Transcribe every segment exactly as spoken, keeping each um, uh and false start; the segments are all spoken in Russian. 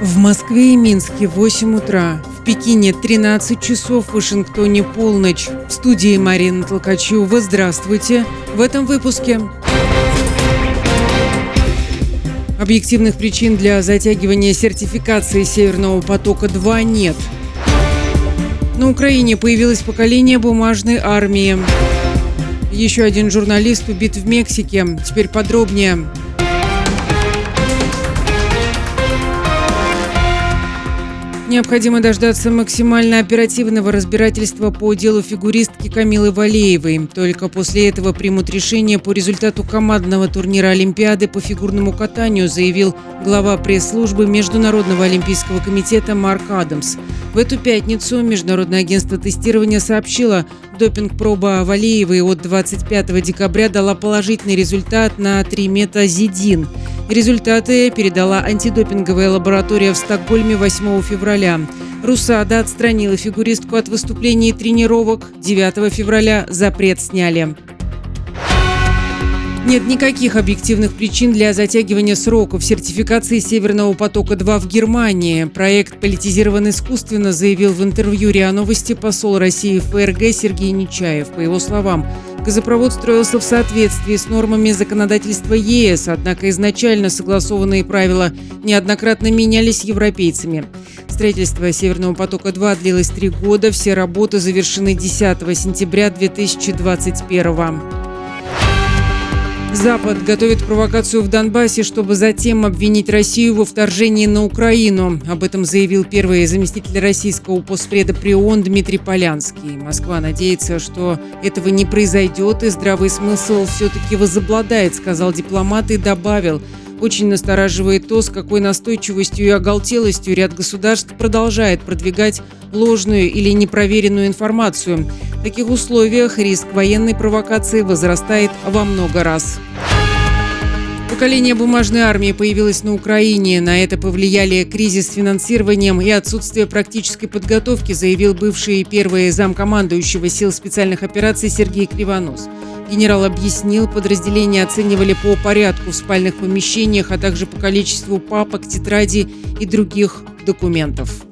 В Москве и Минске восемь утра, в Пекине тринадцать часов, в Вашингтоне полночь. В студии Марина Толкачева. Здравствуйте. В этом выпуске. Объективных причин для затягивания сертификации Северного потока-два нет. На Украине появилось поколение бумажной армии. Еще один журналист убит в Мексике. Теперь подробнее. Необходимо дождаться максимально оперативного разбирательства по делу фигуристки Камилы Валеевой. Только после этого примут решение по результату командного турнира Олимпиады по фигурному катанию, заявил глава пресс-службы Международного олимпийского комитета Марк Адамс. В эту пятницу Международное агентство тестирования сообщило, допинг-проба Валеевой от двадцать пятого декабря дала положительный результат на триметазидин. Результаты передала антидопинговая лаборатория в Стокгольме восьмого февраля. РУСАДА отстранила фигуристку от выступлений и тренировок. девятого февраля запрет сняли. Нет никаких объективных причин для затягивания сроков сертификации Северного потока-два в Германии. Проект политизирован искусственно, заявил в интервью РИА Новости посол России в ФРГ Сергей Нечаев. По его словам, газопровод строился в соответствии с нормами законодательства ЕС, однако изначально согласованные правила неоднократно менялись европейцами. Строительство Северного потока-два длилось три года, все работы завершены десятого сентября две тысячи двадцать первого. Запад готовит провокацию в Донбассе, чтобы затем обвинить Россию во вторжении на Украину. Об этом заявил первый заместитель российского постпреда при ООН Дмитрий Полянский. Москва надеется, что этого не произойдет и здравый смысл все-таки возобладает, сказал дипломат и добавил: очень настораживает то, с какой настойчивостью и оголтелостью ряд государств продолжает продвигать ложную или непроверенную информацию. В таких условиях риск военной провокации возрастает во много раз. Поколение бумажной армии появилось на Украине. На это повлияли кризис с финансированием и отсутствие практической подготовки, заявил бывший первый замкомандующего сил специальных операций Сергей Кривонос. Генерал объяснил, подразделения оценивали по порядку в спальных помещениях, а также по количеству папок, тетрадей и других документов.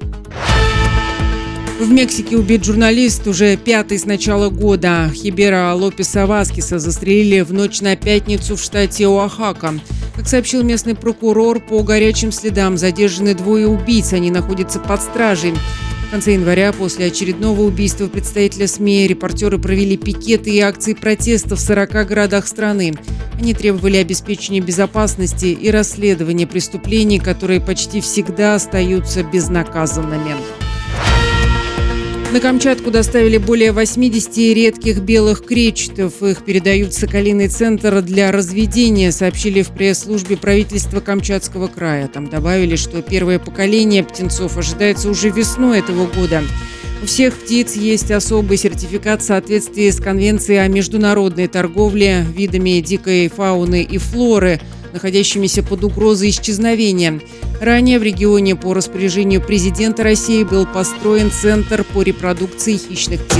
В Мексике убит журналист, уже пятый с начала года. Хибера Лопеса Васкеса застрелили в ночь на пятницу в штате Оахака. Как сообщил местный прокурор, по горячим следам задержаны двое убийц, они находятся под стражей. В конце января, после очередного убийства представителя СМИ, репортеры провели пикеты и акции протеста в сорока городах страны. Они требовали обеспечения безопасности и расследования преступлений, которые почти всегда остаются безнаказанными. На Камчатку доставили более восьмидесяти редких белых кречетов. Их передают в Соколиный центр для разведения, сообщили в пресс-службе правительства Камчатского края. Там добавили, что первое поколение птенцов ожидается уже весной этого года. У всех птиц есть особый сертификат в соответствии с Конвенцией о международной торговле видами дикой фауны и флоры, находящимися под угрозой исчезновения. Ранее в регионе по распоряжению президента России был построен Центр по репродукции хищных птиц.